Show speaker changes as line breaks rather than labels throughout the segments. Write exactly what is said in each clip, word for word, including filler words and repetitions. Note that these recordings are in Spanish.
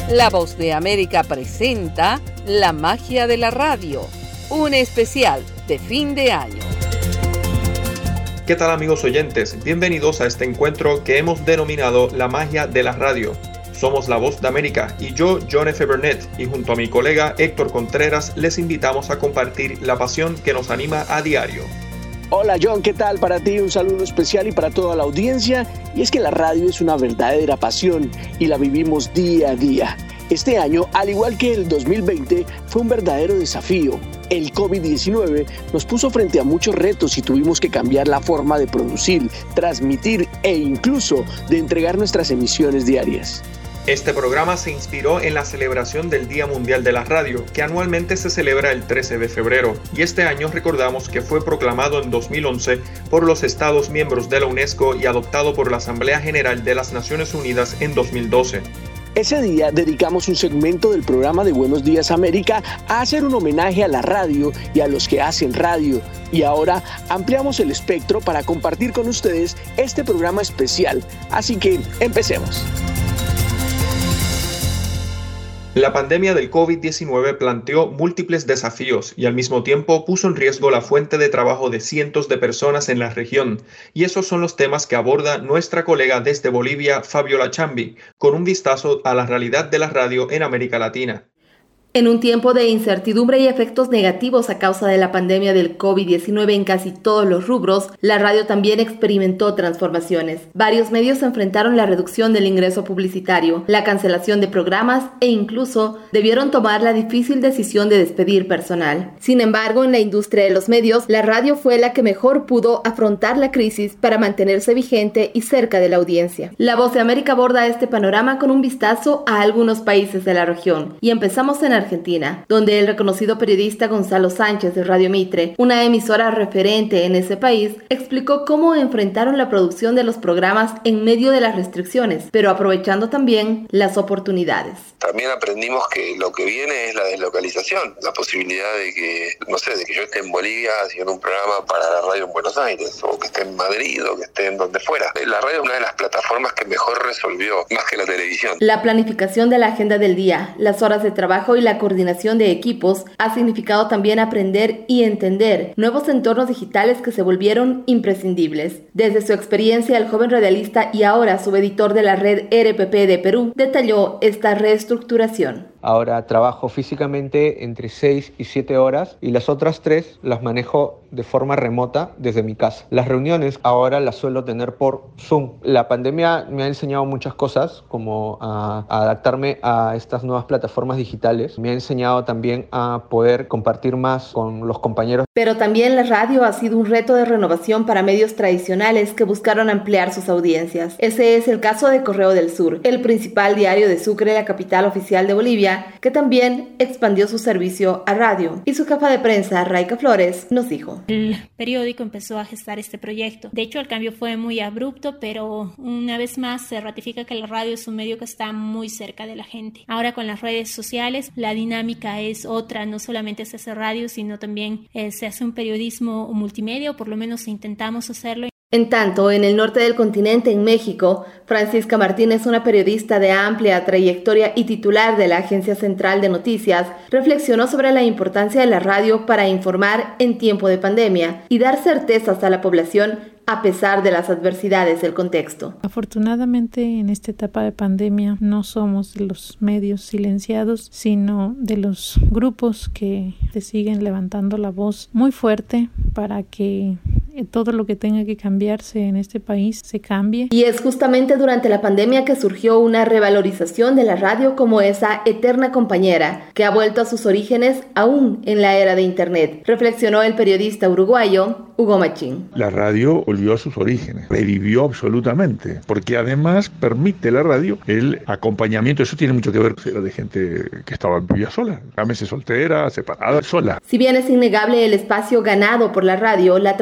La Voz de América presenta La Magia de la Radio, un especial de fin de año.
¿Qué tal, amigos oyentes? Bienvenidos a este encuentro que hemos denominado La Magia de la Radio. Somos La Voz de América y yo, John F. Burnett, y junto a mi colega Héctor Contreras les invitamos a compartir la pasión que nos anima a diario.
Hola John, ¿qué tal? Para ti un saludo especial y para toda la audiencia. Y es que la radio es una verdadera pasión y la vivimos día a día. Este año, al igual que el dos mil veinte, fue un verdadero desafío. El covid diecinueve nos puso frente a muchos retos y tuvimos que cambiar la forma de producir, transmitir e incluso de entregar nuestras emisiones diarias.
Este programa se inspiró en la celebración del Día Mundial de la Radio, que anualmente se celebra el trece de febrero, y este año recordamos que fue proclamado en dos mil once por los Estados miembros de la UNESCO y adoptado por la Asamblea General de las Naciones Unidas en dos mil doce.
Ese día dedicamos un segmento del programa de Buenos Días América a hacer un homenaje a la radio y a los que hacen radio. Y ahora ampliamos el espectro para compartir con ustedes este programa especial. Así que empecemos.
La pandemia del covid diecinueve planteó múltiples desafíos y al mismo tiempo puso en riesgo la fuente de trabajo de cientos de personas en la región. Y esos son los temas que aborda nuestra colega desde Bolivia, Fabiola Chambi, con un vistazo a la realidad de la radio en América Latina.
En un tiempo de incertidumbre y efectos negativos a causa de la pandemia del covid diecinueve en casi todos los rubros, la radio también experimentó transformaciones. Varios medios enfrentaron la reducción del ingreso publicitario, la cancelación de programas e incluso debieron tomar la difícil decisión de despedir personal. Sin embargo, en la industria de los medios, la radio fue la que mejor pudo afrontar la crisis para mantenerse vigente y cerca de la audiencia. La Voz de América aborda este panorama con un vistazo a algunos países de la región y empezamos en Argentina. Argentina, donde el reconocido periodista Gonzalo Sánchez de Radio Mitre, una emisora referente en ese país, explicó cómo enfrentaron la producción de los programas en medio de las restricciones, pero aprovechando también las oportunidades.
También aprendimos que lo que viene es la deslocalización, la posibilidad de que, no sé, de que yo esté en Bolivia haciendo un programa para la radio en Buenos Aires, o que esté en Madrid, o que esté en donde fuera. La radio es una de las plataformas que mejor resolvió, más que la televisión.
La planificación de la agenda del día, las horas de trabajo y la coordinación de equipos ha significado también aprender y entender nuevos entornos digitales que se volvieron imprescindibles. Desde su experiencia, el joven radialista y ahora subeditor de la red R P P de Perú detalló esta reestructuración.
Ahora trabajo físicamente entre seis y siete horas y las otras tres las manejo de forma remota desde mi casa. Las reuniones ahora las suelo tener por Zoom. La pandemia me ha enseñado muchas cosas, como a, a adaptarme a estas nuevas plataformas digitales. Me ha enseñado también a poder compartir más con los compañeros.
Pero también la radio ha sido un reto de renovación para medios tradicionales que buscaron ampliar sus audiencias. Ese es el caso de Correo del Sur, el principal diario de Sucre, la capital oficial de Bolivia, que también expandió su servicio a radio. Y su jefa de prensa, Raica Flores, nos dijo:
el periódico empezó a gestar este proyecto. De hecho, el cambio fue muy abrupto, pero una vez más se ratifica que la radio es un medio que está muy cerca de la gente. Ahora con las redes sociales, la dinámica es otra. No solamente se hace radio, sino también eh, se hace un periodismo multimedia, o por lo menos intentamos hacerlo.
En tanto, en el norte del continente, en México, Francisca Martínez, una periodista de amplia trayectoria y titular de la Agencia Central de Noticias, reflexionó sobre la importancia de la radio para informar en tiempo de pandemia y dar certezas a la población a pesar de las adversidades del contexto.
Afortunadamente, en esta etapa de pandemia no somos de los medios silenciados, sino de los grupos que te siguen levantando la voz muy fuerte para que todo lo que tenga que cambiarse en este país se cambie.
Y es justamente durante la pandemia que surgió una revalorización de la radio como esa eterna compañera que ha vuelto a sus orígenes aún en la era de Internet, reflexionó el periodista uruguayo Hugo Machín.
La radio volvió a sus orígenes, revivió absolutamente, porque además permite la radio el acompañamiento. Eso tiene mucho que ver con de gente que estaba vivía sola, llámese soltera, separada, sola.
Si bien es innegable el espacio ganado por la radio, la transformación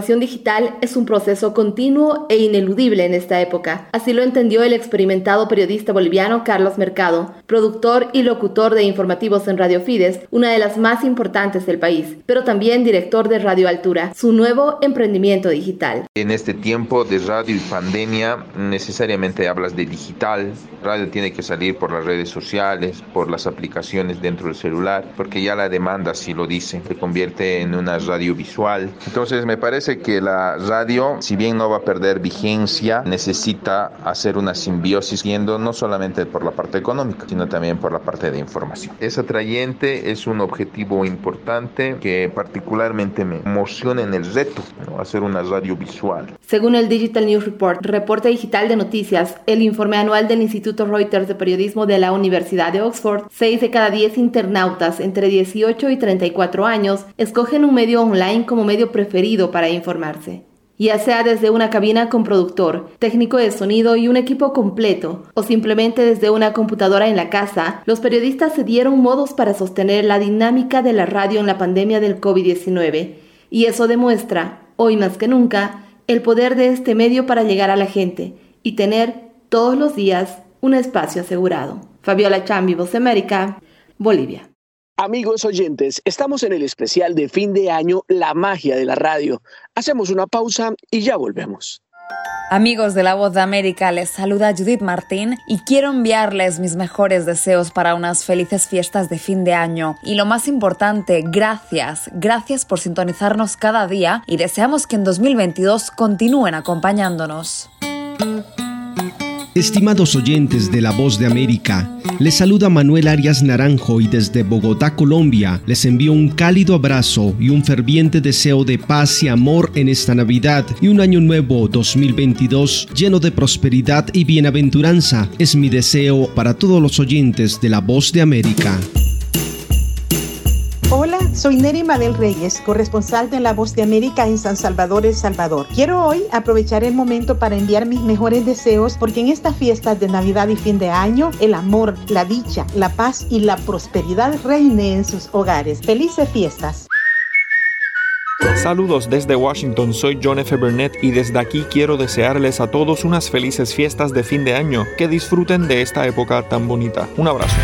transformación digital es un proceso continuo e ineludible en esta época. Así lo entendió el experimentado periodista boliviano Carlos Mercado, productor y locutor de informativos en Radio Fides, una de las más importantes del país, pero también director de Radio Altura, su nuevo emprendimiento digital.
En este tiempo de radio y pandemia, necesariamente hablas de digital. Radio tiene que salir por las redes sociales, por las aplicaciones dentro del celular, porque ya la demanda así lo dice, se convierte en una radio visual. Entonces me parece que la radio, si bien no va a perder vigencia, necesita hacer una simbiosis, yendo no solamente por la parte económica, sino también por la parte de información. Es atrayente, es un objetivo importante que particularmente me emociona en el reto, ¿no? Hacer una radio visual.
Según el Digital News Report, reporte digital de noticias, el informe anual del Instituto Reuters de Periodismo de la Universidad de Oxford, seis de cada diez internautas entre dieciocho y treinta y cuatro años escogen un medio online como medio preferido para informarse. Ya sea desde una cabina con productor, técnico de sonido y un equipo completo, o simplemente desde una computadora en la casa, los periodistas se dieron modos para sostener la dinámica de la radio en la pandemia del COVID diecinueve. Y eso demuestra, hoy más que nunca, el poder de este medio para llegar a la gente y tener todos los días un espacio asegurado. Fabiola Chambi, Voz de América, Bolivia.
Amigos oyentes, estamos en el especial de fin de año La Magia de la Radio. Hacemos una pausa y ya volvemos.
Amigos de La Voz de América, les saluda Judith Martín y quiero enviarles mis mejores deseos para unas felices fiestas de fin de año. Y lo más importante, gracias, gracias por sintonizarnos cada día y deseamos que en dos mil veintidós continúen acompañándonos.
Estimados oyentes de La Voz de América, les saluda Manuel Arias Naranjo y desde Bogotá, Colombia, les envío un cálido abrazo y un ferviente deseo de paz y amor en esta Navidad y un año nuevo dos mil veintidós lleno de prosperidad y bienaventuranza. Es mi deseo para todos los oyentes de La Voz de América.
Hola, soy Neri Mabel Reyes, corresponsal de La Voz de América en San Salvador, El Salvador. Quiero hoy aprovechar el momento para enviar mis mejores deseos porque en estas fiestas de Navidad y fin de año, el amor, la dicha, la paz y la prosperidad reine en sus hogares. ¡Felices fiestas!
Saludos desde Washington, soy John F. Burnett y desde aquí quiero desearles a todos unas felices fiestas de fin de año. Que disfruten de esta época tan bonita. Un abrazo.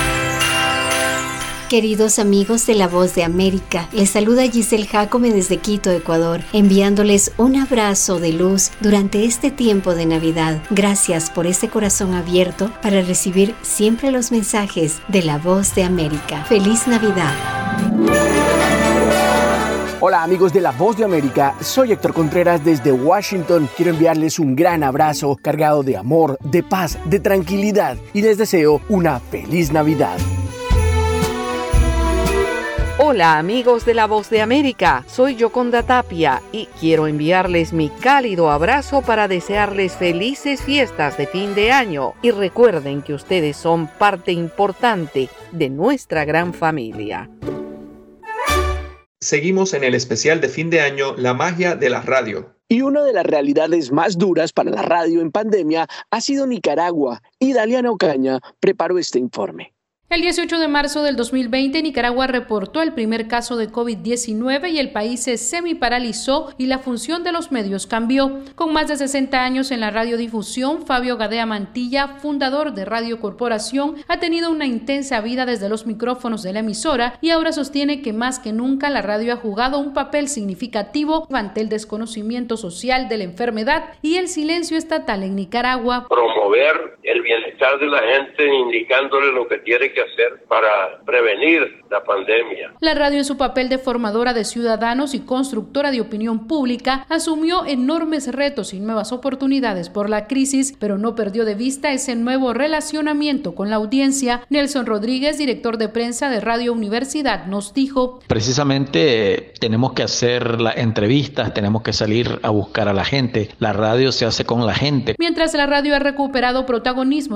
Queridos amigos de La Voz de América, les saluda Giselle Jacome desde Quito, Ecuador, enviándoles un abrazo de luz durante este tiempo de Navidad. Gracias por ese corazón abierto para recibir siempre los mensajes de La Voz de América. ¡Feliz Navidad!
Hola amigos de La Voz de América, soy Héctor Contreras desde Washington. Quiero enviarles un gran abrazo cargado de amor, de paz, de tranquilidad y les deseo una feliz Navidad.
Hola amigos de La Voz de América, soy Yoconda Tapia y quiero enviarles mi cálido abrazo para desearles felices fiestas de fin de año y recuerden que ustedes son parte importante de nuestra gran familia.
Seguimos en el especial de fin de año La Magia de la Radio.
Y una de las realidades más duras para la radio en pandemia ha sido Nicaragua y Daliana Ocaña preparó este informe.
El dieciocho de marzo del dos mil veinte, Nicaragua reportó el primer caso de COVID diecinueve y el país se semiparalizó y la función de los medios cambió. Con más de sesenta años en la radiodifusión, Fabio Gadea Mantilla, fundador de Radio Corporación, ha tenido una intensa vida desde los micrófonos de la emisora y ahora sostiene que más que nunca la radio ha jugado un papel significativo ante el desconocimiento social de la enfermedad y el silencio estatal en Nicaragua.
Promover el bienestar de la gente indicándole lo que tiene que hacer para prevenir la pandemia.
La radio, en su papel de formadora de ciudadanos y constructora de opinión pública, asumió enormes retos y nuevas oportunidades por la crisis, pero no perdió de vista ese nuevo relacionamiento con la audiencia. Nelson Rodríguez, director de prensa de Radio Universidad, nos dijo:
precisamente tenemos que hacer las entrevistas, tenemos que salir a buscar a la gente. La radio se hace con la gente.
Mientras la radio ha recuperado protagonismo en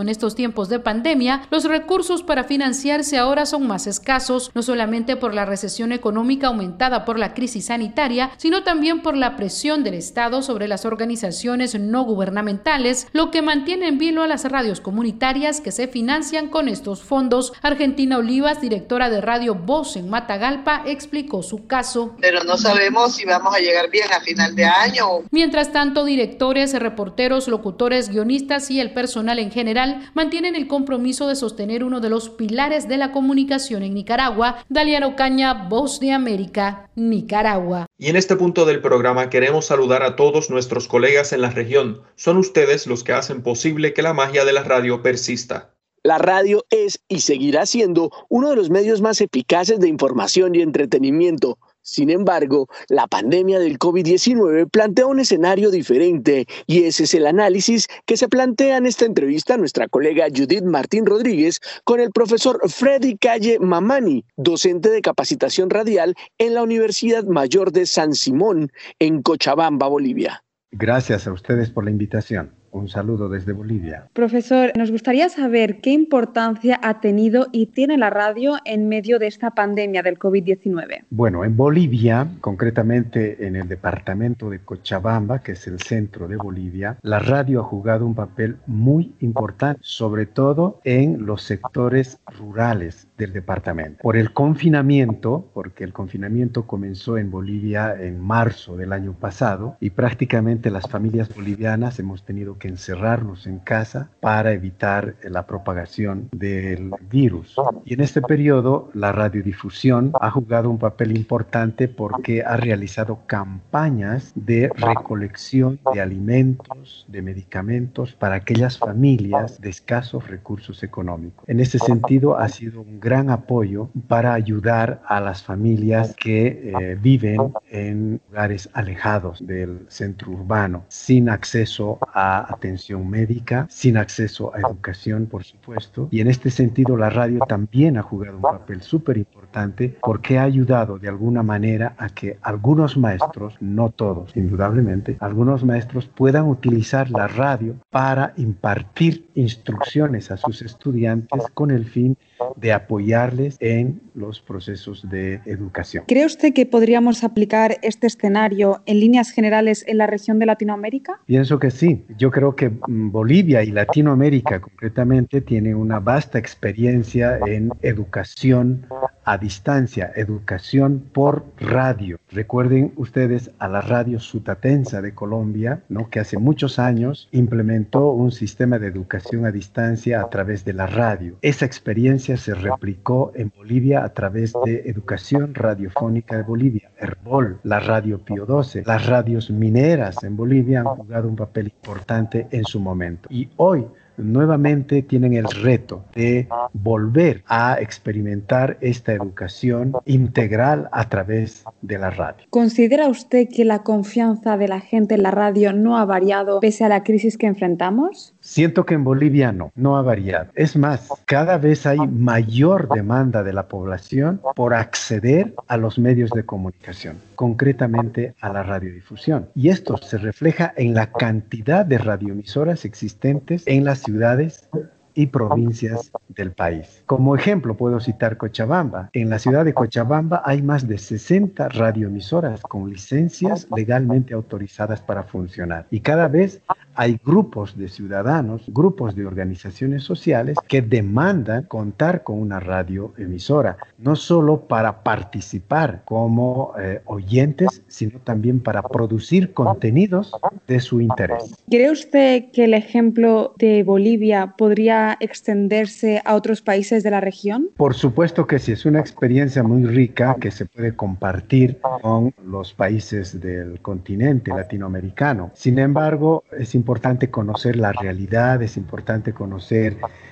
estos tiempos de pandemia, los recursos para financiarse ahora son más escasos, no solamente por la recesión económica aumentada por la crisis sanitaria, sino también por la presión del Estado sobre las organizaciones no gubernamentales, lo que mantiene en vilo a las radios comunitarias que se financian con estos fondos. Argentina Olivas, directora de Radio Voz en Matagalpa, explicó su caso.
Pero no sabemos si vamos a llegar bien a final de año.
Mientras tanto, directores, reporteros, locutores, guionistas y el personal en general mantienen el compromiso de sostener uno de los pilares de la comunicación en Nicaragua. Daliano Ocaña, Voz de América, Nicaragua.
Y en este punto del programa queremos saludar a todos nuestros colegas en la región. Son ustedes los que hacen posible que la magia de la radio persista.
La radio es y seguirá siendo uno de los medios más eficaces de información y entretenimiento. Sin embargo, la pandemia del COVID diecinueve plantea un escenario diferente y ese es el análisis que se plantea en esta entrevista nuestra colega Judith Martín Rodríguez con el profesor Freddy Calle Mamani, docente de capacitación radial en la Universidad Mayor de San Simón, en Cochabamba, Bolivia.
Gracias a ustedes por la invitación. Un saludo desde Bolivia.
Profesor, nos gustaría saber qué importancia ha tenido y tiene la radio en medio de esta pandemia del COVID diecinueve.
Bueno, en Bolivia, concretamente en el departamento de Cochabamba, que es el centro de Bolivia, la radio ha jugado un papel muy importante, sobre todo en los sectores rurales del departamento. Por el confinamiento, porque el confinamiento comenzó en Bolivia en marzo del año pasado y prácticamente las familias bolivianas hemos tenido que encerrarnos en casa para evitar la propagación del virus. Y en este periodo la radiodifusión ha jugado un papel importante porque ha realizado campañas de recolección de alimentos, de medicamentos para aquellas familias de escasos recursos económicos. En ese sentido ha sido un gran apoyo para ayudar a las familias que eh, viven en lugares alejados del centro urbano, sin acceso a atención médica, sin acceso a educación, por supuesto. Y en este sentido la radio también ha jugado un papel súper importante porque ha ayudado de alguna manera a que algunos maestros, no todos, indudablemente, algunos maestros puedan utilizar la radio para impartir instrucciones a sus estudiantes con el fin de apoyarles en los procesos de educación.
¿Cree usted que podríamos aplicar este escenario en líneas generales en la región de Latinoamérica?
Pienso que sí. Yo creo que Bolivia y Latinoamérica concretamente tienen una vasta experiencia en educación a distancia, educación por radio. Recuerden ustedes a la radio Sutatensa de Colombia, ¿no?, que hace muchos años implementó un sistema de educación a distancia a través de la radio. Esa experiencia se replicó en Bolivia a través de Educación Radiofónica de Bolivia, ERBOL, la Radio Pío doce. Las radios mineras en Bolivia han jugado un papel importante en su momento. Y hoy nuevamente tienen el reto de volver a experimentar esta educación integral a través de la radio.
¿Considera usted que la confianza de la gente en la radio no ha variado pese a la crisis que enfrentamos?
Siento que en Bolivia no, no ha variado. Es más, cada vez hay mayor demanda de la población por acceder a los medios de comunicación, concretamente a la radiodifusión. Y esto se refleja en la cantidad de radioemisoras existentes en las ciudades y provincias del país. Como ejemplo puedo citar Cochabamba. En la ciudad de Cochabamba hay más de sesenta radioemisoras con licencias legalmente autorizadas para funcionar. Y cada vez hay grupos de ciudadanos, grupos de organizaciones sociales que demandan contar con una radioemisora, no solo para participar como eh, oyentes, sino también para producir contenidos de su interés.
¿Cree usted que el ejemplo de Bolivia podría extenderse a otros países de la región?
Por supuesto que sí, es una experiencia muy rica que se puede compartir con los países del continente latinoamericano. Sin embargo, es importante conocer la realidad, es importante conocer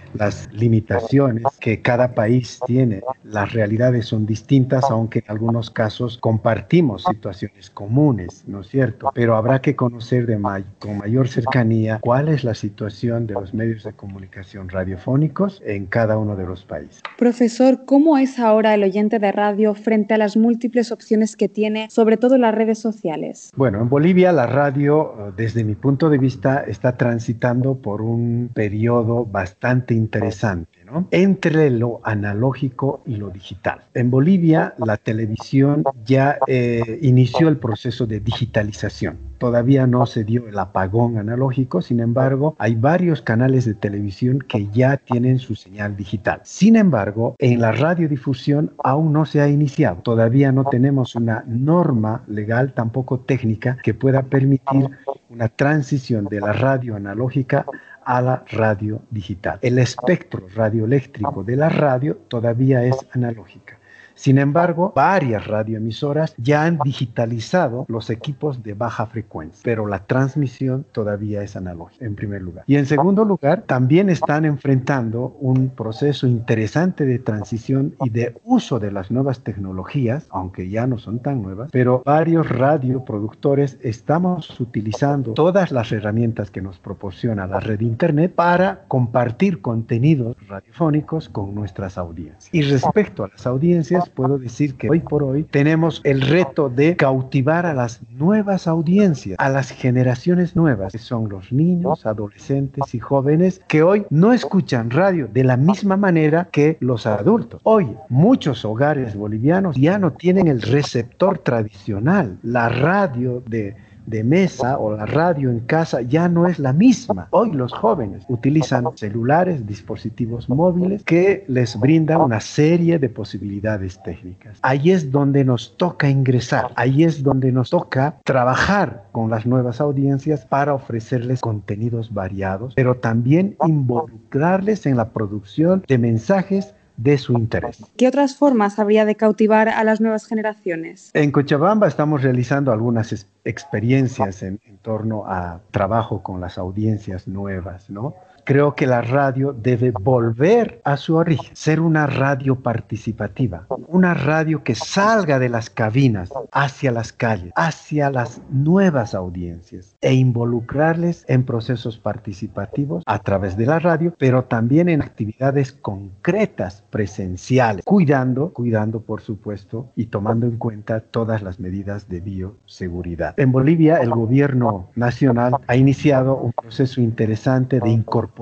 las limitaciones que cada país tiene. Las realidades son distintas, aunque en algunos casos compartimos situaciones comunes, ¿no es cierto? Pero habrá que conocer de may- con mayor cercanía cuál es la situación de los medios de comunicación radiofónicos en cada uno de los países.
Profesor, ¿cómo es ahora el oyente de radio frente a las múltiples opciones que tiene, sobre todo en las redes sociales?
Bueno, en Bolivia la radio, desde mi punto de vista, está transitando por un periodo bastante interesante, ¿no? Entre lo analógico y lo digital. En Bolivia la televisión ya eh, inició el proceso de digitalización. Todavía no se dio el apagón analógico, sin embargo, hay varios canales de televisión que ya tienen su señal digital. Sin embargo, en la radiodifusión aún no se ha iniciado. Todavía no tenemos una norma legal, tampoco técnica, que pueda permitir una transición de la radio analógica a la radio digital. El espectro radioeléctrico de la radio todavía es analógica. Sin embargo, varias radioemisoras ya han digitalizado los equipos de baja frecuencia, pero la transmisión todavía es analógica, en primer lugar. Y en segundo lugar, también están enfrentando un proceso interesante de transición y de uso de las nuevas tecnologías, aunque ya no son tan nuevas, pero varios radioproductores estamos utilizando todas las herramientas que nos proporciona la red Internet para compartir contenidos radiofónicos con nuestras audiencias. Y respecto a las audiencias, puedo decir que hoy por hoy tenemos el reto de cautivar a las nuevas audiencias, a las generaciones nuevas, que son los niños, adolescentes y jóvenes, que hoy no escuchan radio de la misma manera que los adultos. Hoy muchos hogares bolivianos ya no tienen el receptor tradicional, la radio de de mesa o la radio en casa ya no es la misma. Hoy los jóvenes utilizan celulares, dispositivos móviles que les brindan una serie de posibilidades técnicas. Ahí es donde nos toca ingresar, ahí es donde nos toca trabajar con las nuevas audiencias para ofrecerles contenidos variados, pero también involucrarles en la producción de mensajes de su interés.
¿Qué otras formas habría de cautivar a las nuevas generaciones?
En Cochabamba estamos realizando algunas es- experiencias en, en torno a trabajo con las audiencias nuevas, ¿no? Creo que la radio debe volver a su origen, ser una radio participativa, una radio que salga de las cabinas hacia las calles, hacia las nuevas audiencias e involucrarles en procesos participativos a través de la radio, pero también en actividades concretas, presenciales, cuidando, cuidando por supuesto y tomando en cuenta todas las medidas de bioseguridad. En Bolivia, el gobierno nacional ha iniciado un proceso interesante de incorporación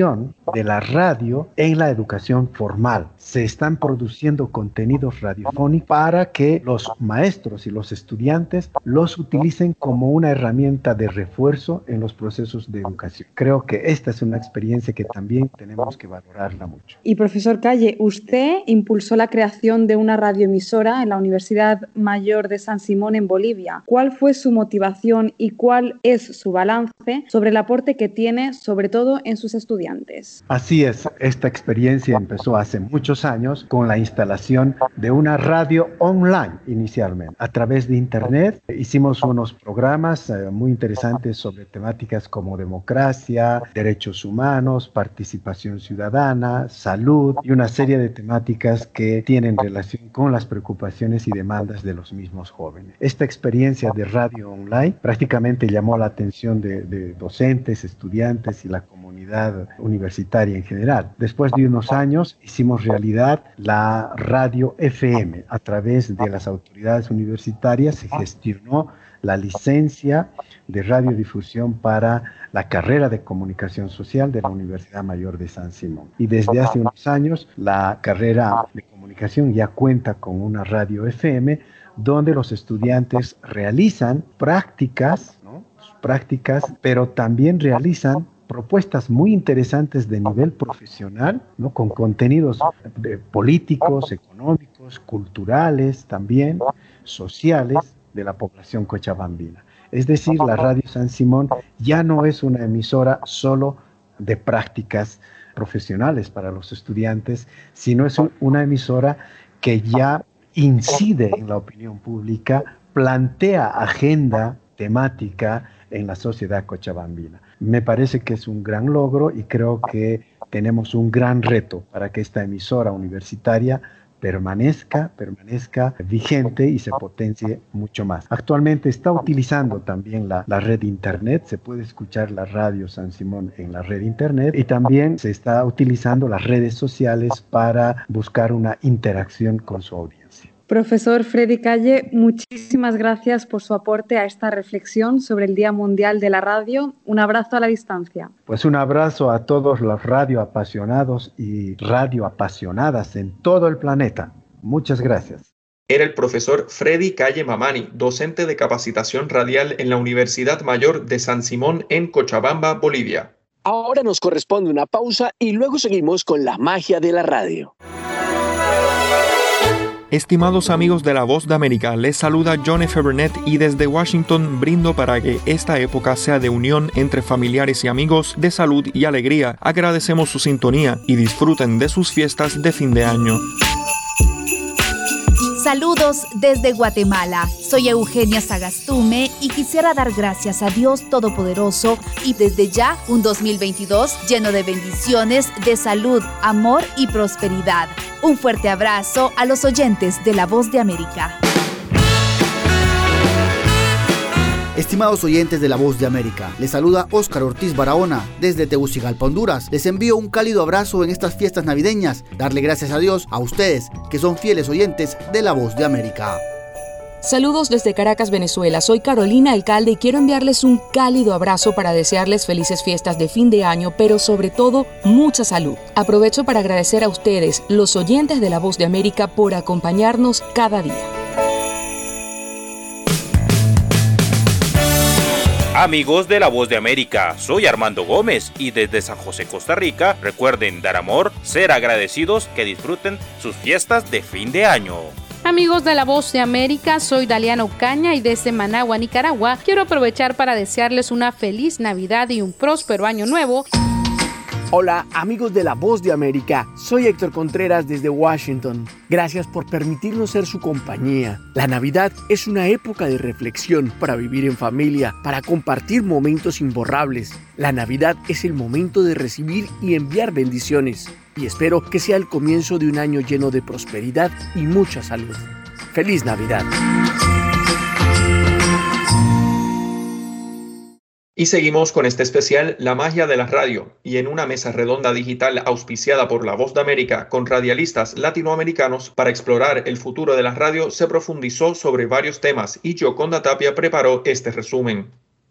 de la radio en la educación formal. Se están produciendo contenidos radiofónicos para que los maestros y los estudiantes los utilicen como una herramienta de refuerzo en los procesos de educación. Creo que esta es una experiencia que también tenemos que valorarla mucho.
Y profesor Calle, usted impulsó la creación de una radioemisora en la Universidad Mayor de San Simón en Bolivia. ¿Cuál fue su motivación y cuál es su balance sobre el aporte que tiene, sobre todo en sus estudiantes?
Así es, esta experiencia empezó hace muchos años con la instalación de una radio online inicialmente. A través de internet hicimos unos programas eh, muy interesantes sobre temáticas como democracia, derechos humanos, participación ciudadana, salud y una serie de temáticas que tienen relación con las preocupaciones y demandas de los mismos jóvenes. Esta experiencia de radio online prácticamente llamó la atención de, de docentes, estudiantes y la comunidad universitaria en general. Después de unos años hicimos realidad la radio F M. A través de las autoridades universitarias se gestionó la licencia de radiodifusión para la carrera de comunicación social de la Universidad Mayor de San Simón. Y desde hace unos años la carrera de comunicación ya cuenta con una radio F M donde los estudiantes realizan prácticas, ¿no? prácticas, pero también realizan propuestas muy interesantes de nivel profesional, ¿no? Con contenidos de políticos, económicos, culturales también, sociales de la población cochabambina. Es decir, la Radio San Simón ya no es una emisora solo de prácticas profesionales para los estudiantes, sino es un, una emisora que ya incide en la opinión pública, plantea agenda temática en la sociedad cochabambina. Me parece que es un gran logro y creo que tenemos un gran reto para que esta emisora universitaria permanezca, permanezca vigente y se potencie mucho más. Actualmente está utilizando también la, la red internet, se puede escuchar la radio San Simón en la red internet y también se está utilizando las redes sociales para buscar una interacción con su audiencia.
Profesor Freddy Calle, muchísimas gracias por su aporte a esta reflexión sobre el Día Mundial de la Radio. Un abrazo a la distancia.
Pues un abrazo a todos los radioapasionados y radioapasionadas en todo el planeta. Muchas gracias.
Era el profesor Freddy Calle Mamani, docente de capacitación radial en la Universidad Mayor de San Simón en Cochabamba, Bolivia.
Ahora nos corresponde una pausa y luego seguimos con la magia de la radio.
Estimados amigos de La Voz de América, les saluda John F. Burnett y desde Washington brindo para que esta época sea de unión entre familiares y amigos, de salud y alegría. Agradecemos su sintonía y disfruten de sus fiestas de fin de año.
Saludos desde Guatemala. Soy Eugenia Sagastume y quisiera dar gracias a Dios Todopoderoso y desde ya un dos mil veintidós lleno de bendiciones, de salud, amor y prosperidad. Un fuerte abrazo a los oyentes de La Voz de América.
Estimados oyentes de La Voz de América, les saluda Óscar Ortiz Barahona desde Tegucigalpa, Honduras. Les envío un cálido abrazo en estas fiestas navideñas. Darle gracias a Dios a ustedes que son fieles oyentes de La Voz de América.
Saludos desde Caracas, Venezuela. Soy Carolina Alcalde y quiero enviarles un cálido abrazo para desearles felices fiestas de fin de año, pero sobre todo mucha salud. Aprovecho para agradecer a ustedes, los oyentes de La Voz de América, por acompañarnos cada día.
Amigos de La Voz de América, soy Armando Gómez y desde San José, Costa Rica, recuerden dar amor, ser agradecidos, que disfruten sus fiestas de fin de año.
Amigos de La Voz de América, soy Daliana Ocaña y desde Managua, Nicaragua, quiero aprovechar para desearles una feliz Navidad y un próspero año nuevo.
Hola amigos de La Voz de América, soy Héctor Contreras desde Washington. Gracias por permitirnos ser su compañía. La Navidad es una época de reflexión para vivir en familia, para compartir momentos imborrables. La Navidad es el momento de recibir y enviar bendiciones. Y espero que sea el comienzo de un año lleno de prosperidad y mucha salud. ¡Feliz Navidad!
Y seguimos con este especial La magia de la radio, y en una mesa redonda digital auspiciada por La Voz de América con radialistas latinoamericanos para explorar el futuro de la radio se profundizó sobre varios temas y Yoconda Tapia preparó este resumen.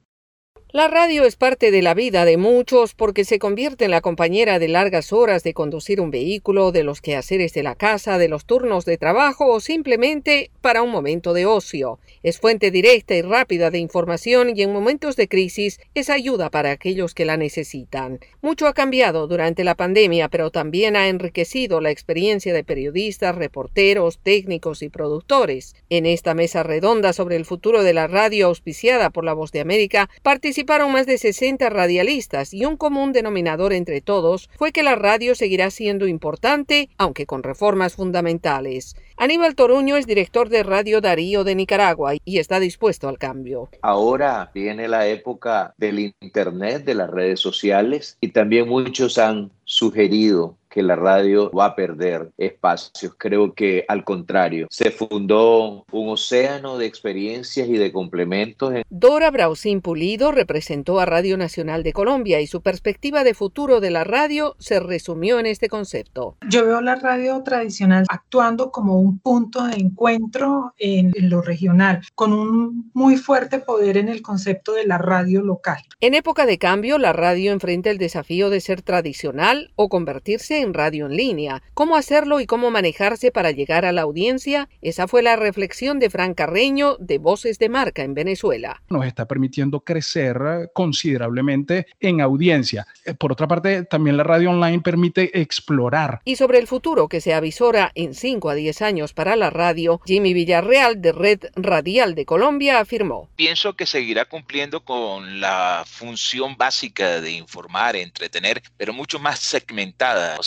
La radio es parte de la vida de muchos porque se convierte en la compañera de largas horas de conducir un vehículo, de los quehaceres de la casa, de los turnos de trabajo o simplemente para un momento de ocio. Es fuente directa y rápida de información y en momentos de crisis es ayuda para aquellos que la necesitan. Mucho ha cambiado durante la pandemia, pero también ha enriquecido la experiencia de periodistas, reporteros, técnicos y productores. En esta mesa redonda sobre el futuro de la radio auspiciada por La Voz de América, participaron más de sesenta radialistas y un común denominador entre todos fue que la radio seguirá siendo importante, aunque con reformas fundamentales. Aníbal Toruño es director de Radio Darío de Nicaragua y está dispuesto al cambio.
Ahora viene la época del internet, de las redes sociales, y también muchos han sugerido que la radio va a perder espacios. Creo que al contrario, se fundó un océano de experiencias y de complementos.
Dora Brausín Pulido representó a Radio Nacional de Colombia y su perspectiva de futuro de la radio se resumió en este concepto.
Yo veo la radio tradicional actuando como un punto de encuentro en, en lo regional, con un muy fuerte poder en el concepto de la radio local.
En época de cambio, la radio enfrenta el desafío de ser tradicional o convertirse en radio en línea. ¿Cómo hacerlo y cómo manejarse para llegar a la audiencia? Esa fue la reflexión de Fran Carreño de Voces de Marca en Venezuela.
Nos está permitiendo crecer considerablemente en audiencia. Por otra parte, también la radio online permite explorar.
Y sobre el futuro que se avisora en cinco a diez años para la radio, Jimmy Villarreal de Red Radial de Colombia afirmó:
pienso que seguirá cumpliendo con la función básica de informar, entretener, pero mucho más segmentada. O sea,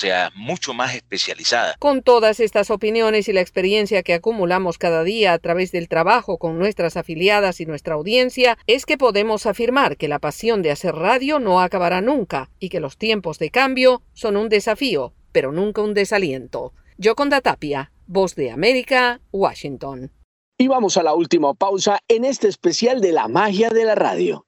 sea mucho más especializada.
Con todas estas opiniones y la experiencia que acumulamos cada día a través del trabajo con nuestras afiliadas y nuestra audiencia, es que podemos afirmar que la pasión de hacer radio no acabará nunca y que los tiempos de cambio son un desafío, pero nunca un desaliento. Yoconda Tapia, Voz de América, Washington.
Y vamos a la última pausa en este especial de la magia de la radio.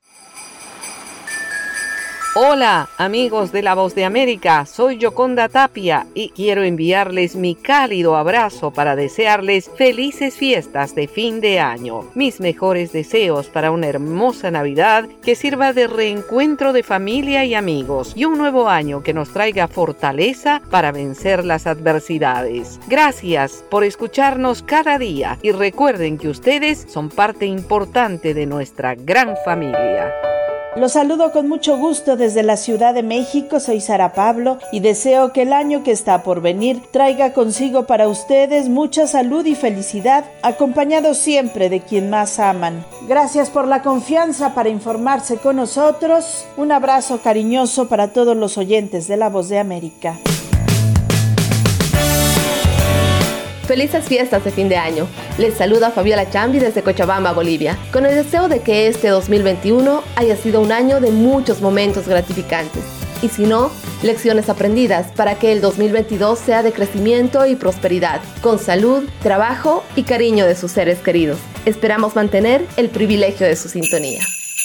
Hola, amigos de La Voz de América, soy Yoconda Tapia y quiero enviarles mi cálido abrazo para desearles felices fiestas de fin de año. Mis mejores deseos para una hermosa Navidad que sirva de reencuentro de familia y amigos y un nuevo año que nos traiga fortaleza para vencer las adversidades. Gracias por escucharnos cada día y recuerden que ustedes son parte importante de nuestra gran familia.
Los saludo con mucho gusto desde la Ciudad de México, soy Sara Pablo y deseo que el año que está por venir traiga consigo para ustedes mucha salud y felicidad, acompañados siempre de quien más aman. Gracias por la confianza para informarse con nosotros. Un abrazo cariñoso para todos los oyentes de La Voz de América.
Felices fiestas de fin de año. Les saluda Fabiola Chambi desde Cochabamba, Bolivia, con el deseo de que este dos mil veintiuno haya sido un año de muchos momentos gratificantes. Y si no, lecciones aprendidas para que el dos mil veintidós sea de crecimiento y prosperidad, con salud, trabajo y cariño de sus seres queridos. Esperamos mantener el privilegio de su sintonía.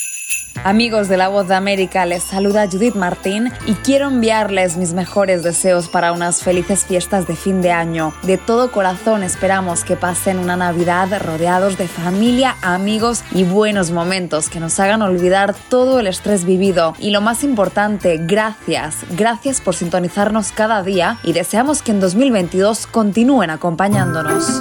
Amigos de La Voz de América, les saluda Judith Martín y quiero enviarles mis mejores deseos para unas felices fiestas de fin de año. De todo corazón esperamos que pasen una Navidad rodeados de familia, amigos y buenos momentos que nos hagan olvidar todo el estrés vivido. Y lo más importante, gracias, gracias por sintonizarnos cada día y deseamos que en dos mil veintidós continúen acompañándonos.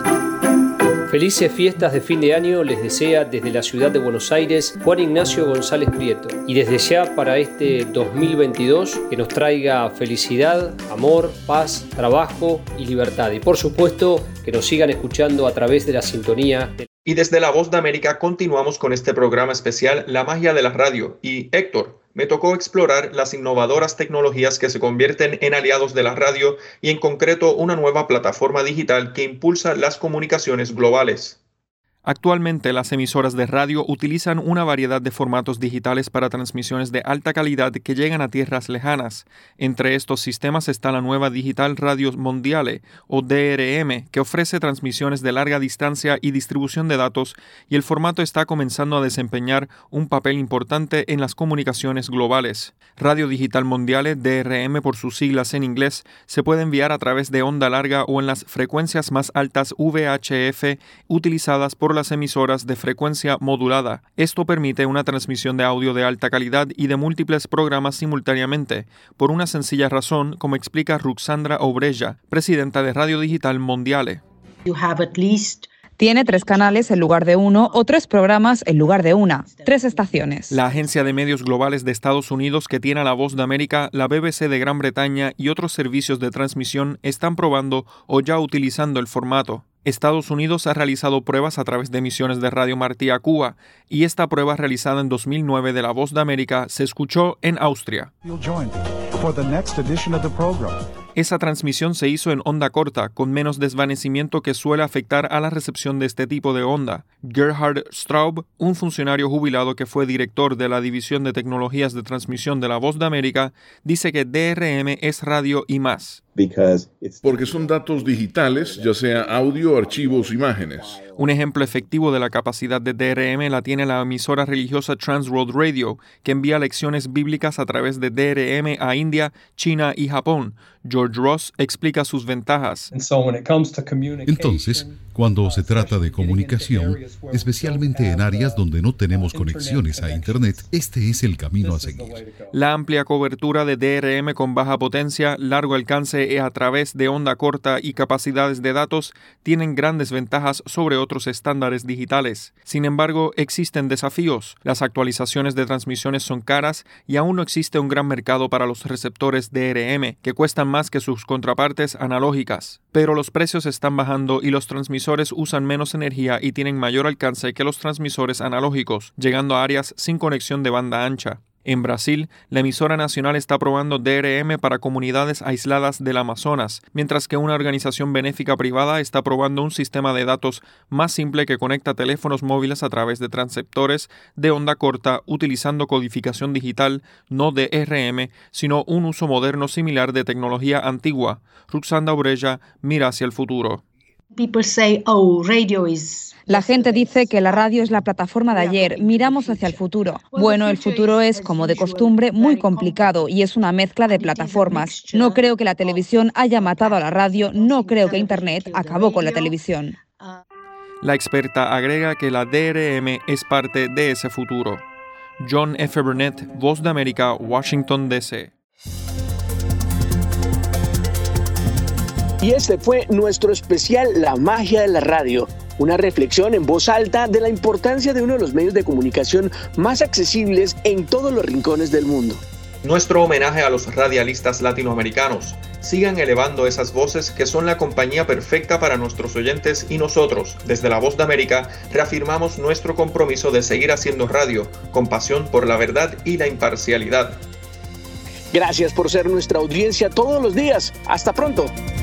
Felices fiestas de fin de año les desea desde la ciudad de Buenos Aires Juan Ignacio González Prieto. Y desde ya para este dos mil veintidós que nos traiga felicidad, amor, paz, trabajo y libertad. Y por supuesto que nos sigan escuchando a través de la sintonía de...
Y desde La Voz de América continuamos con este programa especial La Magia de la Radio. Y Héctor, me tocó explorar las innovadoras tecnologías que se convierten en aliados de la radio y en concreto una nueva plataforma digital que impulsa las comunicaciones globales. Actualmente las emisoras de radio utilizan una variedad de formatos digitales para transmisiones de alta calidad que llegan a tierras lejanas. Entre estos sistemas está la nueva Digital Radio Mondiale, o D R M, que ofrece transmisiones de larga distancia y distribución de datos, y el formato está comenzando a desempeñar un papel importante en las comunicaciones globales. Radio Digital Mondiale, D R M por sus siglas en inglés, se puede enviar a través de onda larga o en las frecuencias más altas V H F utilizadas por las emisoras de frecuencia modulada. Esto permite una transmisión de audio de alta calidad y de múltiples programas simultáneamente, por una sencilla razón, como explica Ruxandra Obrella, presidenta de Radio Digital Mondiale.
You have at least
Tiene tres canales en lugar de uno o tres programas en lugar de una. Tres estaciones.
La agencia de medios globales de Estados Unidos que tiene a La Voz de América, la B B C de Gran Bretaña y otros servicios de transmisión están probando o ya utilizando el formato. Estados Unidos ha realizado pruebas a través de emisiones de Radio Martí a Cuba y esta prueba realizada en dos mil nueve de La Voz de América se escuchó en Austria. Esa transmisión se hizo en onda corta, con menos desvanecimiento que suele afectar a la recepción de este tipo de onda. Gerhard Straub, un funcionario jubilado que fue director de la División de Tecnologías de Transmisión de La Voz de América, dice que D R M es radio y más.
Porque son datos digitales, ya sea audio, archivos, imágenes.
Un ejemplo efectivo de la capacidad de D R M la tiene la emisora religiosa Transworld Radio, que envía lecciones bíblicas a través de D R M a India, China y Japón. George Ross explica sus ventajas.
Entonces, cuando se trata de comunicación, especialmente en áreas donde no tenemos conexiones a Internet, este es el camino a seguir.
La amplia cobertura de D R M con baja potencia, largo alcance a través de onda corta y capacidades de datos tienen grandes ventajas sobre otros estándares digitales. Sin embargo, existen desafíos. Las actualizaciones de transmisiones son caras y aún no existe un gran mercado para los receptores D R M, que cuestan más que sus contrapartes analógicas. Pero los precios están bajando y los transmisores usan menos energía y tienen mayor alcance que los transmisores analógicos, llegando a áreas sin conexión de banda ancha. En Brasil, la emisora nacional está probando D R M para comunidades aisladas del Amazonas, mientras que una organización benéfica privada está probando un sistema de datos más simple que conecta teléfonos móviles a través de transceptores de onda corta utilizando codificación digital, no D R M, sino un uso moderno similar de tecnología antigua. Ruxanda Obrella mira hacia el futuro.
People say, oh, radio is...
La gente dice que la radio es la plataforma de ayer, miramos hacia el futuro. Bueno, el futuro es, como de costumbre, muy complicado y es una mezcla de plataformas. No creo que la televisión haya matado a la radio, no creo que Internet acabó con la televisión.
La experta agrega que la D R M es parte de ese futuro. John F. Burnett, Voz de América, Washington, D C
Y este fue nuestro especial La magia de la radio. Una reflexión en voz alta de la importancia de uno de los medios de comunicación más accesibles en todos los rincones del mundo.
Nuestro homenaje a los radialistas latinoamericanos. Sigan elevando esas voces que son la compañía perfecta para nuestros oyentes y nosotros, desde La Voz de América, reafirmamos nuestro compromiso de seguir haciendo radio, con pasión por la verdad y la imparcialidad.
Gracias por ser nuestra audiencia todos los días. Hasta pronto.